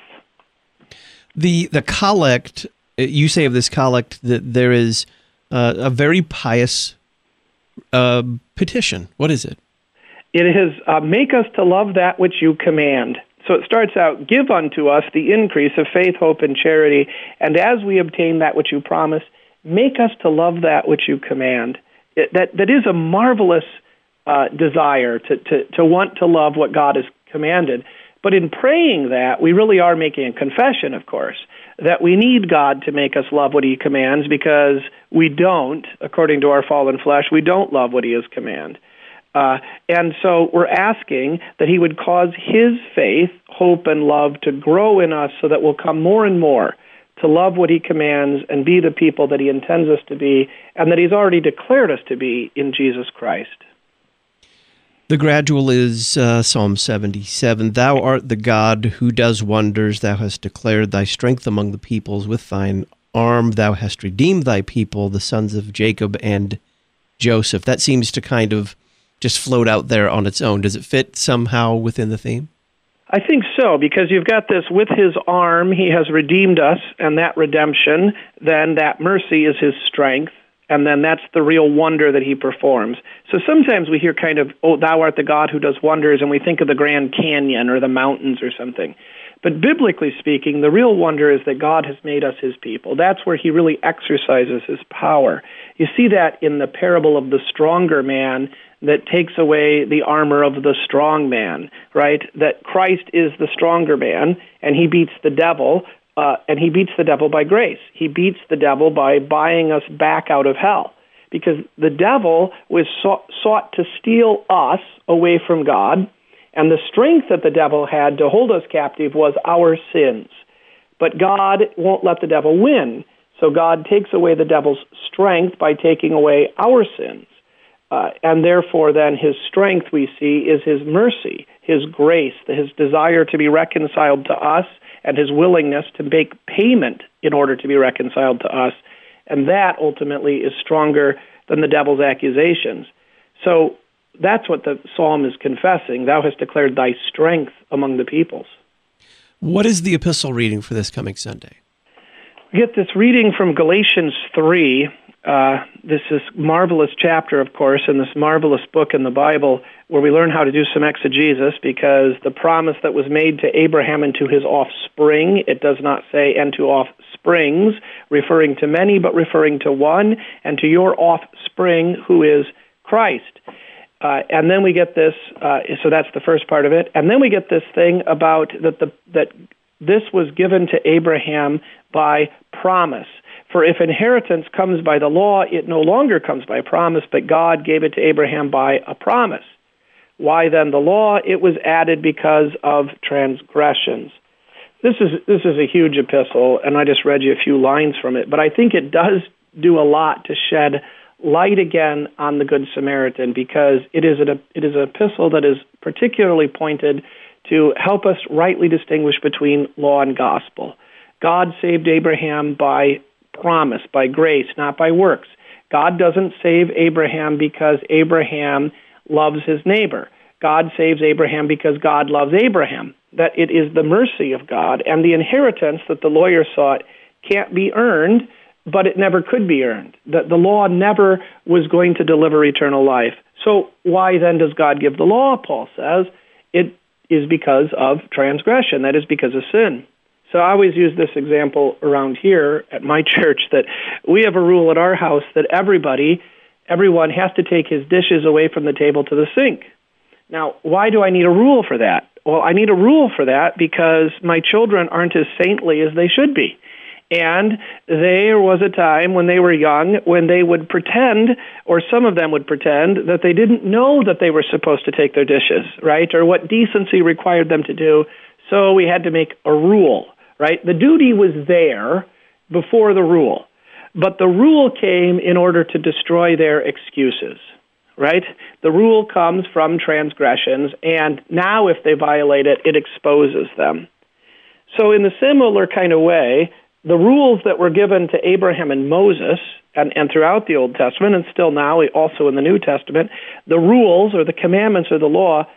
The the collect, you say of this collect that there is uh, a very pious uh, petition. What is it? It is, uh, make us to love that which you command. So it starts out, give unto us the increase of faith, hope, and charity, and as we obtain that which you promise, make us to love that which you command. It, that that is a marvelous uh, desire to, to, to want to love what God has commanded. But in praying that, we really are making a confession, of course, that we need God to make us love what he commands, because we don't, according to our fallen flesh, we don't love what he has commanded. Uh, and so we're asking that he would cause his faith, hope, and love to grow in us so that we'll come more and more to love what he commands and be the people that he intends us to be and that he's already declared us to be in Jesus Christ. The gradual is uh, Psalm seventy-seven. Thou art the God who does wonders. Thou hast declared thy strength among the peoples. With thine arm thou hast redeemed thy people, the sons of Jacob and Joseph. That seems to kind of just float out there on its own. Does it fit somehow within the theme? I think so, because you've got this, with his arm he has redeemed us, and that redemption, then that mercy is his strength. And then that's the real wonder that he performs. So sometimes we hear kind of, oh, thou art the God who does wonders, and we think of the Grand Canyon or the mountains or something. But biblically speaking, the real wonder is that God has made us his people. That's where he really exercises his power. You see that in the parable of the stronger man that takes away the armor of the strong man, right? That Christ is the stronger man, and he beats the devil. Uh, and he beats the devil by grace. He beats the devil by buying us back out of hell. Because the devil was sought, sought to steal us away from God, and the strength that the devil had to hold us captive was our sins. But God won't let the devil win, so God takes away the devil's strength by taking away our sins. Uh, and therefore, then, his strength, we see, is his mercy, his grace, his desire to be reconciled to us, and his willingness to make payment in order to be reconciled to us. And that ultimately is stronger than the devil's accusations. So that's what the psalm is confessing. Thou hast declared thy strength among the peoples. What is the epistle reading for this coming Sunday? We get this reading from Galatians three. Uh, this is marvelous chapter, of course, in this marvelous book in the Bible where we learn how to do some exegesis, because the promise that was made to Abraham and to his offspring, it does not say and to offsprings, referring to many, but referring to one, and to your offspring, who is Christ. Uh, and then we get this, uh, so that's the first part of it, and then we get this thing about that the that this was given to Abraham by promise. For if inheritance comes by the law, it no longer comes by promise, but God gave it to Abraham by a promise. Why then the law? It was added because of transgressions. This is this is a huge epistle, and I just read you a few lines from it, but I think it does do a lot to shed light again on the Good Samaritan, because it is an it is an epistle that is particularly pointed to help us rightly distinguish between law and gospel. God saved Abraham by promise, by grace, not by works. God doesn't save Abraham because Abraham loves his neighbor. God saves Abraham because God loves Abraham. That it is the mercy of God, and the inheritance that the lawyer sought can't be earned, but it never could be earned. That the law never was going to deliver eternal life. So why then does God give the law, Paul says? It is because of transgression. That is because of sin. So I always use this example around here at my church that we have a rule at our house that everybody, everyone has to take his dishes away from the table to the sink. Now, why do I need a rule for that? Well, I need a rule for that because my children aren't as saintly as they should be. And there was a time when they were young when they would pretend, or some of them would pretend, that they didn't know that they were supposed to take their dishes, right, or what decency required them to do, so we had to make a rule, right? The duty was there before the rule, but the rule came in order to destroy their excuses, right? The rule comes from transgressions, and now if they violate it, it exposes them. So in the similar kind of way, the rules that were given to Abraham and Moses, and, and throughout the Old Testament, and still now also in the New Testament, the rules or the commandments or the law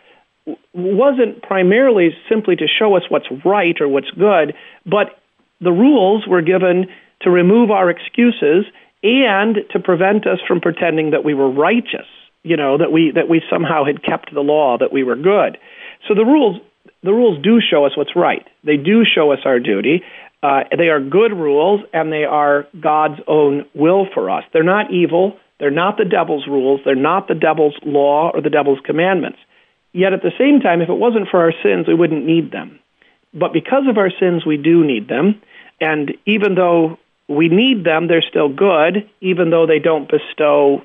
wasn't primarily simply to show us what's right or what's good, but the rules were given to remove our excuses and to prevent us from pretending that we were righteous, you know, that we that we somehow had kept the law, that we were good. So the rules the rules do show us what's right. They do show us our duty. Uh, they are good rules, and they are God's own will for us. They're not evil. They're not the devil's rules. They're not the devil's law or the devil's commandments. Yet at the same time, if it wasn't for our sins, we wouldn't need them. But because of our sins, we do need them. And even though we need them, they're still good, even though they don't bestow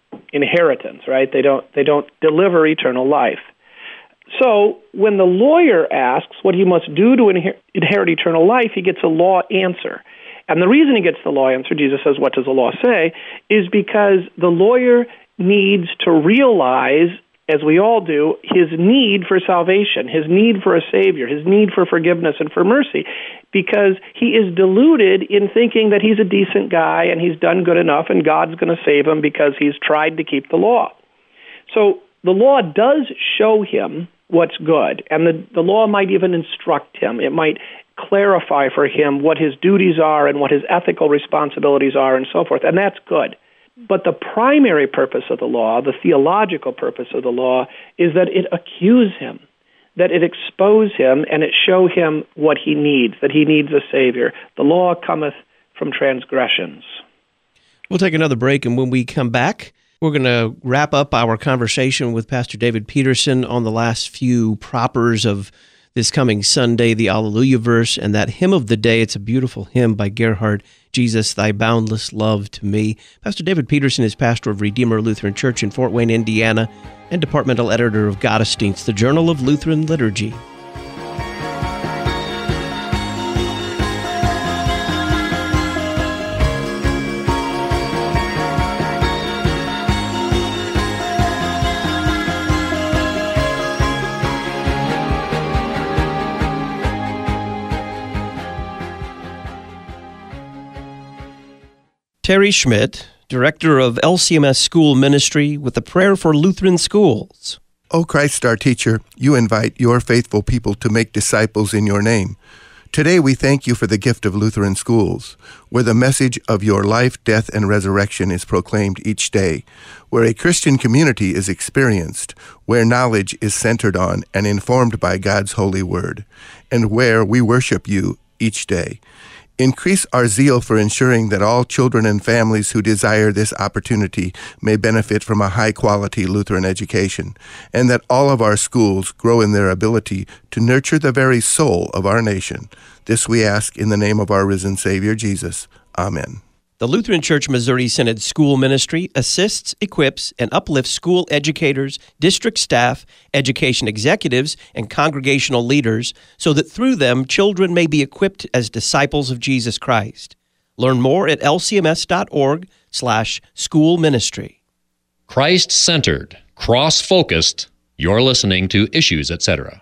inheritance, right? They don't they don't deliver eternal life. So when the lawyer asks what he must do to inher- inherit eternal life, he gets a law answer. And the reason he gets the law answer, Jesus says, what does the law say, is because the lawyer needs to realize, as we all do, his need for salvation, his need for a Savior, his need for forgiveness and for mercy, because he is deluded in thinking that he's a decent guy and he's done good enough and God's going to save him because he's tried to keep the law. So the law does show him what's good, and the, the law might even instruct him. It might clarify for him what his duties are and what his ethical responsibilities are and so forth, and that's good. But the primary purpose of the law, the theological purpose of the law, is that it accuse him, that it expose him, and it show him what he needs, that he needs a Savior. The law cometh from transgressions. We'll take another break, and when we come back, we're going to wrap up our conversation with Pastor David Peterson on the last few propers of this coming Sunday, the Alleluia verse, and that hymn of the day. It's a beautiful hymn by Gerhard, Jesus, Thy Boundless Love to Me. Pastor David Peterson is pastor of Redeemer Lutheran Church in Fort Wayne, Indiana, and departmental editor of Gottesdienst, the Journal of Lutheran Liturgy. Terry Schmidt, Director of L C M S School Ministry, with a prayer for Lutheran schools. O Christ, our teacher, you invite your faithful people to make disciples in your name. Today we thank you for the gift of Lutheran schools, where the message of your life, death, and resurrection is proclaimed each day, where a Christian community is experienced, where knowledge is centered on and informed by God's holy word, and where we worship you each day. Increase our zeal for ensuring that all children and families who desire this opportunity may benefit from a high-quality Lutheran education, and that all of our schools grow in their ability to nurture the very soul of our nation. This we ask in the name of our risen Savior, Jesus. Amen. The Lutheran Church Missouri Synod School Ministry assists, equips, and uplifts school educators, district staff, education executives, and congregational leaders so that through them children may be equipped as disciples of Jesus Christ. Learn more at lcms.org slash school ministry. Christ-centered, cross-focused, you're listening to Issues, et cetera.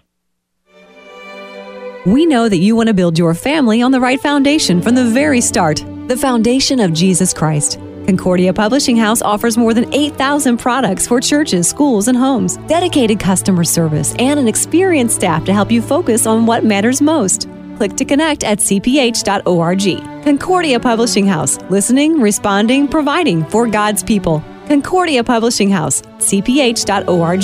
We know that you want to build your family on the right foundation from the very start, the foundation of Jesus Christ. Concordia Publishing House offers more than eight thousand products for churches, schools, and homes, dedicated customer service, and an experienced staff to help you focus on what matters most. Click to connect at c p h dot org. Concordia Publishing House, listening, responding, providing for God's people. Concordia Publishing House, c p h dot org.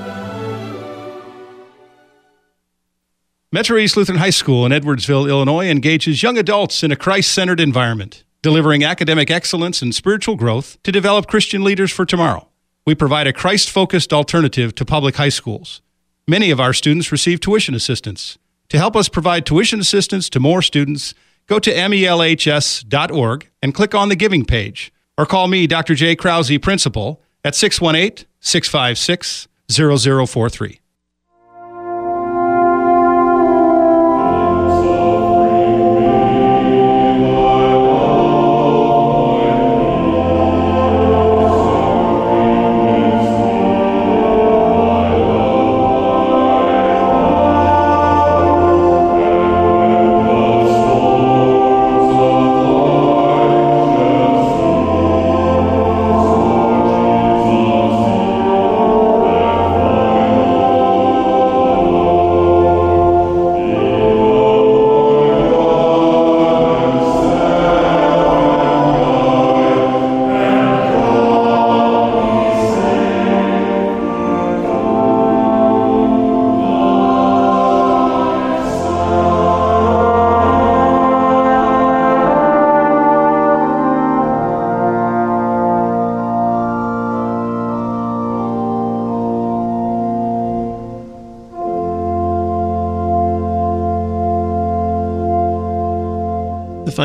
Metro East Lutheran High School in Edwardsville, Illinois, engages young adults in a Christ-centered environment, delivering academic excellence and spiritual growth to develop Christian leaders for tomorrow. We provide a Christ-focused alternative to public high schools. Many of our students receive tuition assistance. To help us provide tuition assistance to more students, go to m e l h s dot org and click on the Giving page, or call me, Doctor J. Krause, Principal, at six one eight, six five six, zero zero four three. Oh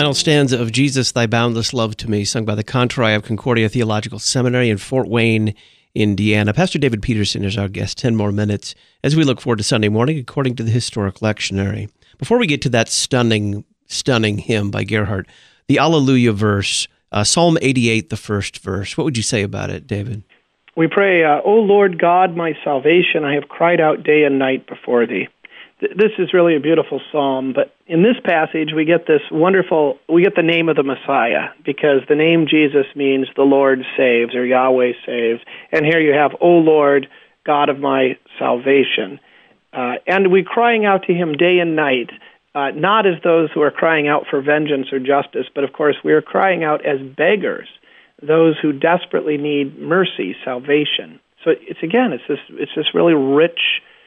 final stanza of Jesus, Thy Boundless Love to Me, sung by the Contori of Concordia Theological Seminary in Fort Wayne, Indiana. Pastor David Peterson is our guest. Ten more minutes as we look forward to Sunday morning, according to the Historic Lectionary. Before we get to that stunning, stunning hymn by Gerhardt, the Alleluia verse, uh, Psalm eighty-eight, the first verse. What would you say about it, David? We pray, uh, O Lord God, my salvation, I have cried out day and night before thee. This is really a beautiful psalm, but in this passage we get this wonderful, we get the name of the Messiah, because the name Jesus means the Lord saves, or Yahweh saves, and here you have, O Lord, God of my salvation. Uh, and we're crying out to him day and night, uh, not as those who are crying out for vengeance or justice, but of course we are crying out as beggars, those who desperately need mercy, salvation. So it's, again, it's this, it's this really rich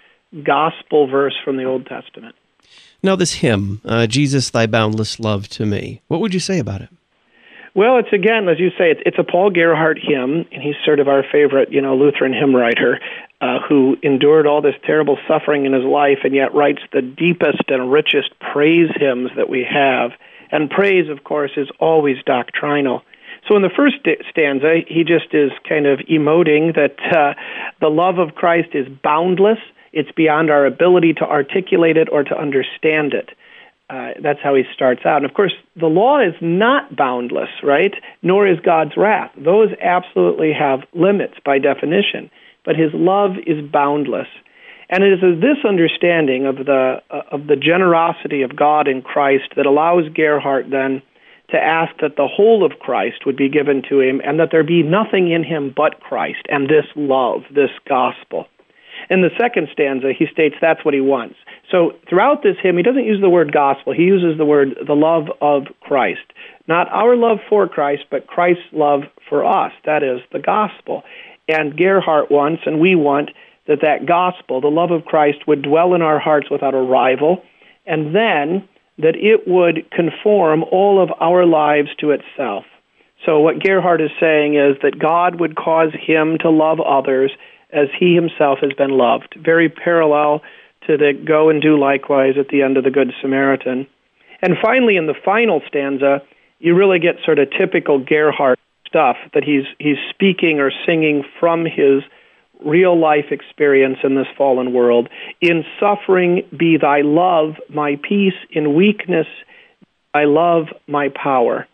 gospel verse from the Old Testament. Now this hymn, uh, Jesus, Thy Boundless Love to Me, what would you say about it? Well, it's, again, as you say, it's, it's a Paul Gerhardt hymn, and he's sort of our favorite, you know, Lutheran hymn writer, uh, who endured all this terrible suffering in his life and yet writes the deepest and richest praise hymns that we have. And praise, of course, is always doctrinal. So in the first stanza, he just is kind of emoting that uh, the love of Christ is boundless. It's beyond our ability to articulate it or to understand it. Uh, that's how he starts out. And of course, the law is not boundless, right? Nor is God's wrath. Those absolutely have limits by definition. But his love is boundless. And it is this understanding of the uh, of the generosity of God in Christ that allows Gerhardt then to ask that the whole of Christ would be given to him and that there be nothing in him but Christ and this love, this gospel. In the second stanza, he states that's what he wants. So throughout this hymn, he doesn't use the word gospel. He uses the word the love of Christ. Not our love for Christ, but Christ's love for us. That is the gospel. And Gerhardt wants, and we want, that that gospel, the love of Christ, would dwell in our hearts without a rival, and then that it would conform all of our lives to itself. So what Gerhardt is saying is that God would cause him to love others as he himself has been loved. Very parallel to the go and do likewise at the end of the Good Samaritan. And finally, in the final stanza, you really get sort of typical Gerhardt stuff, that he's he's speaking or singing from his real-life experience in this fallen world. In suffering be thy love my peace, in weakness thy love my power.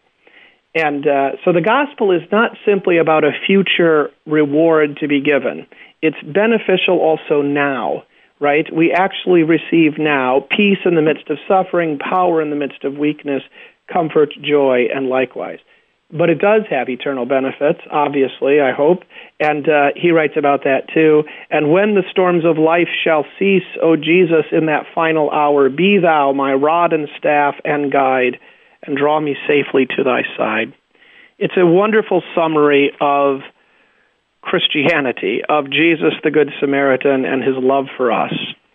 And uh, so the gospel is not simply about a future reward to be given. It's beneficial also now, right? We actually receive now peace in the midst of suffering, power in the midst of weakness, comfort, joy, and likewise. But it does have eternal benefits, obviously, I hope, and uh, he writes about that too. And when the storms of life shall cease, O Jesus, in that final hour, be thou my rod and staff and guide, and draw me safely to thy side. It's a wonderful summary of Christianity, of Jesus the Good Samaritan and his love for us.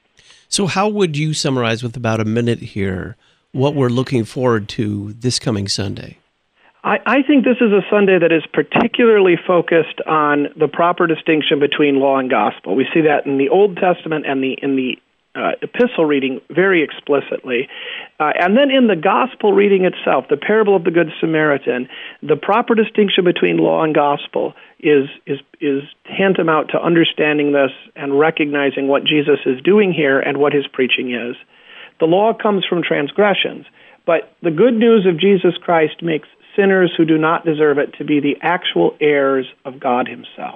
So how would you summarize, with about a minute here, what we're looking forward to this coming Sunday? I, I think this is a Sunday that is particularly focused on the proper distinction between law and gospel. We see that in the Old Testament and the in the uh, epistle reading very explicitly. Uh, and then in the gospel reading itself, the parable of the Good Samaritan, the proper distinction between law and gospel is is is tantamount to understanding this and recognizing what Jesus is doing here and what his preaching is. The law comes from transgressions, but the good news of Jesus Christ makes sinners who do not deserve it to be the actual heirs of God himself.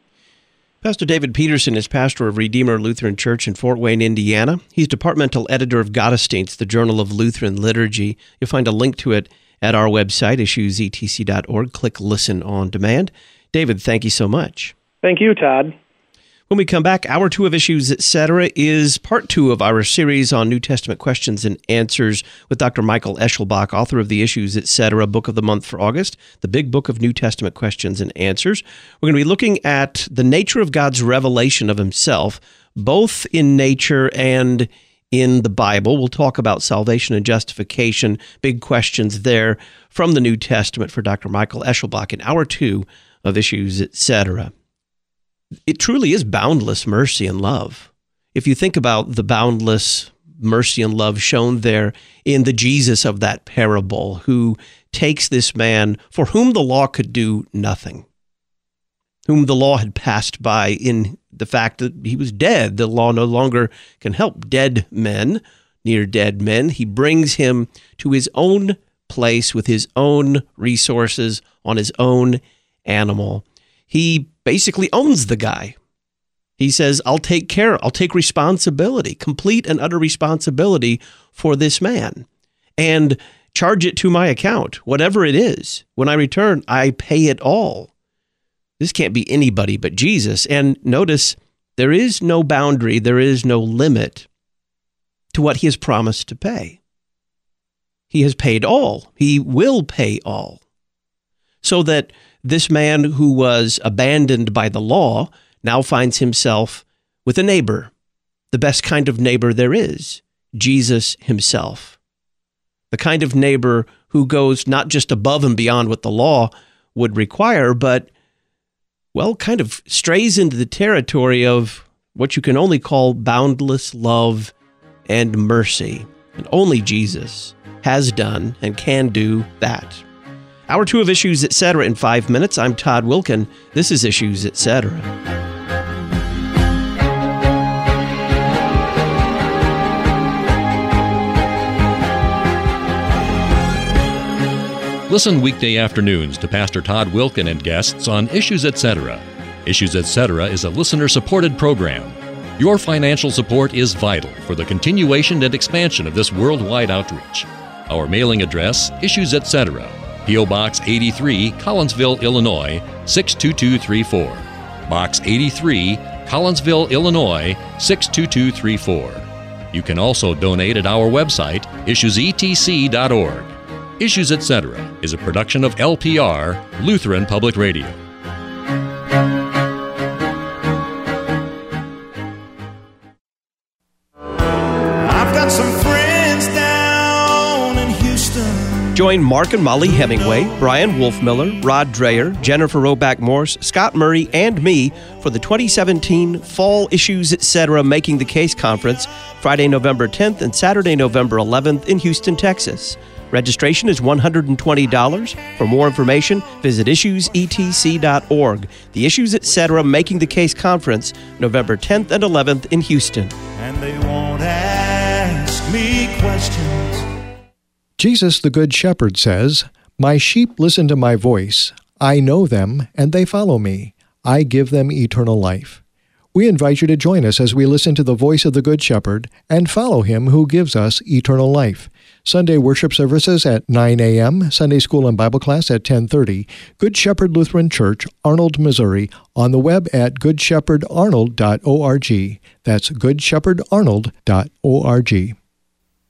Pastor David Peterson is pastor of Redeemer Lutheran Church in Fort Wayne, Indiana. He's departmental editor of Gottesdienst, the Journal of Lutheran Liturgy. You'll find a link to it at our website, issues e t c dot org. Click Listen on Demand. David, thank you so much. Thank you, Todd. When we come back, Hour Two of Issues, et cetera, is part two of our series on New Testament questions and answers with Doctor Michael Eschelbach, author of the Issues, et cetera, Book of the Month for August, the Big Book of New Testament Questions and Answers. We're going to be looking at the nature of God's revelation of himself, both in nature and in the Bible. We'll talk about salvation and justification, big questions there from the New Testament for Doctor Michael Eschelbach in Hour Two of Issues, et cetera. It truly is boundless mercy and love. If you think about the boundless mercy and love shown there in the Jesus of that parable, who takes this man for whom the law could do nothing, whom the law had passed by in the fact that he was dead. The law no longer can help dead men, near dead men. He brings him to his own place with his own resources on his own animal. He basically owns the guy. He says, I'll take care, I'll take responsibility, complete and utter responsibility for this man, and charge it to my account. Whatever it is, when I return, I pay it all. This can't be anybody but Jesus. And notice, there is no boundary, there is no limit to what he has promised to pay. He has paid all. He will pay all. So that this man who was abandoned by the law now finds himself with a neighbor, the best kind of neighbor there is, Jesus himself. The kind of neighbor who goes not just above and beyond what the law would require, but, well, kind of strays into the territory of what you can only call boundless love and mercy. And only Jesus has done and can do that. Hour two of Issues, et cetera in five minutes. I'm Todd Wilken. This is Issues, et cetera. Listen weekday afternoons to Pastor Todd Wilken and guests on Issues, et cetera. Issues, et cetera is a listener-supported program. Your financial support is vital for the continuation and expansion of this worldwide outreach. Our mailing address, Issues, et cetera. P O. Box eighty-three, Collinsville, Illinois, six two two three four. Box eighty-three, Collinsville, Illinois, six two two three four. You can also donate at our website, issues e t c dot org. Issues, et cetera is a production of L P R, Lutheran Public Radio. I've got some friends down in Houston. Join Mark and Molly Hemingway, Brian Wolfmiller, Rod Dreyer, Jennifer Roback Morse, Scott Murray, and me for the twenty seventeen Fall Issues, et cetera Making the Case Conference, Friday, November tenth and Saturday, November eleventh in Houston, Texas. Registration is one hundred twenty dollars. For more information, visit issues e t c dot org. The Issues, et cetera Making the Case Conference, November tenth and eleventh in Houston. And they won't ask me questions. Jesus, the Good Shepherd, says, "My sheep listen to my voice. I know them, and they follow me. I give them eternal life." We invite you to join us as we listen to the voice of the Good Shepherd and follow him who gives us eternal life. Sunday worship services at nine a.m., Sunday school and Bible class at ten thirty, Good Shepherd Lutheran Church, Arnold, Missouri, on the web at good shepherd arnold dot org. That's good shepherd arnold dot org.